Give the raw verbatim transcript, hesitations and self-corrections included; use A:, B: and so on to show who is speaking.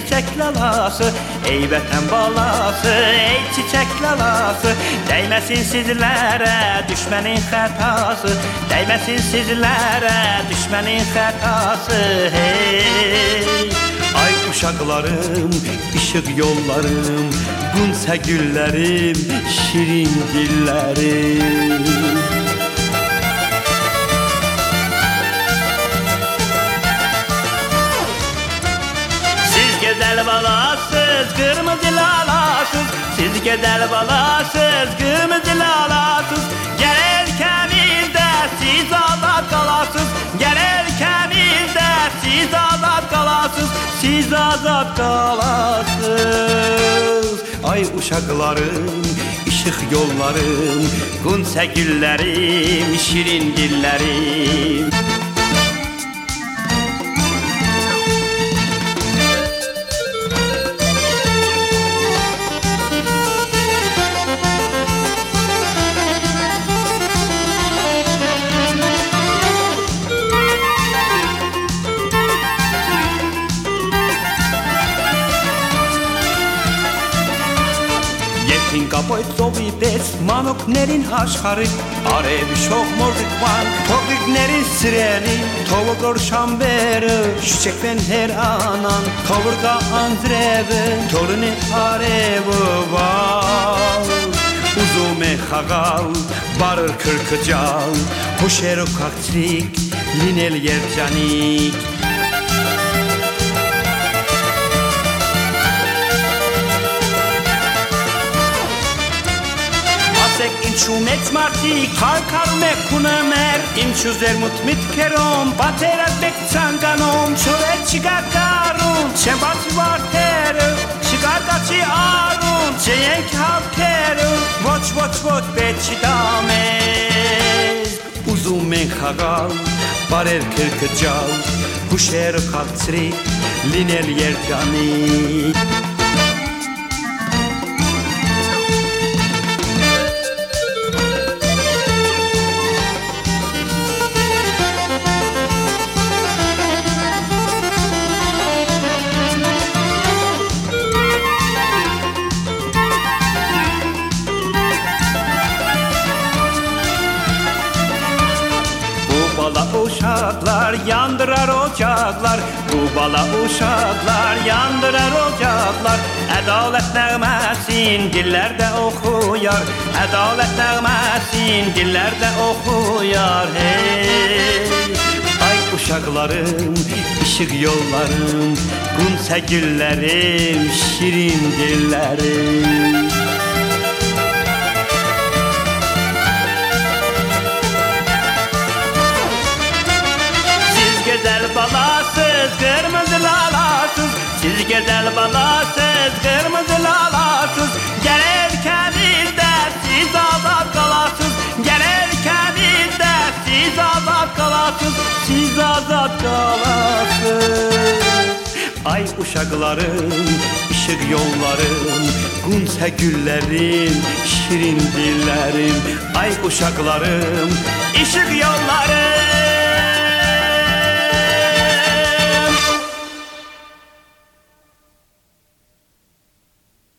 A: çiçek lalası, ey vətən balası, ey çiçek lalası. Değmesin sizlere düşmenin xətası, değmesin sizlere düşmenin xətası. Hey, ay uşaqlarım, işıq yollarım, qunsə güllərim, şirin dillərim. Siz gözəl balasız, qırmızı lalasız, siz gözəl balasız, qırmızı lalasız. Gəl kəmizdə siz azad qalasız, gəl kəmizdə siz azad qalasız, siz azad qalasız. Ay uşaqlarım, işıq yollarım, qunsə güllərim, şirin dillərim. Kapoy sovites, manok nerin haşharı, arevi şok mordik van, tokik nerin sireni, tovukor şamberi, şişekven her anan, kavurga andrevi, toruni arevi var. Uzume xagal, barır kırkıcal, hoşero kaktrik, linel yercanik. Inču mețmarti, kalkarume kunemer, inču zermut mitkerom, baterat bek canganom, çöre çıgargarun, çembati varteru, çıgargaçı arun, çeyenk halkeru, voç voç voç beçi damez. Uzun men xagal, barer kırkıcal, kuşer kaltri, linel yercani. Bala uşaklar yandırar ocaklar, bu bala uşaklar yandırar ocaklar. Adalet nəğməsin dillerde oxuyar, adalet nəğməsin dillerde oxuyar. Hey, ay uşaqlarım, işıq yollarım, qunsə güllərim, şirin dillərim. Güzel balasız, kırmızı lalasız, siz güzel balasız, kırmızı lalasız. Gelirken bizde siz azad kalasız, gelirken bizde siz azad kalasız, siz azad kalasız. Ay uşaqlarım, işıq yollarım, qunsə güllərim, şirin dillərim. Ay uşaqlarım, işıq yollarım.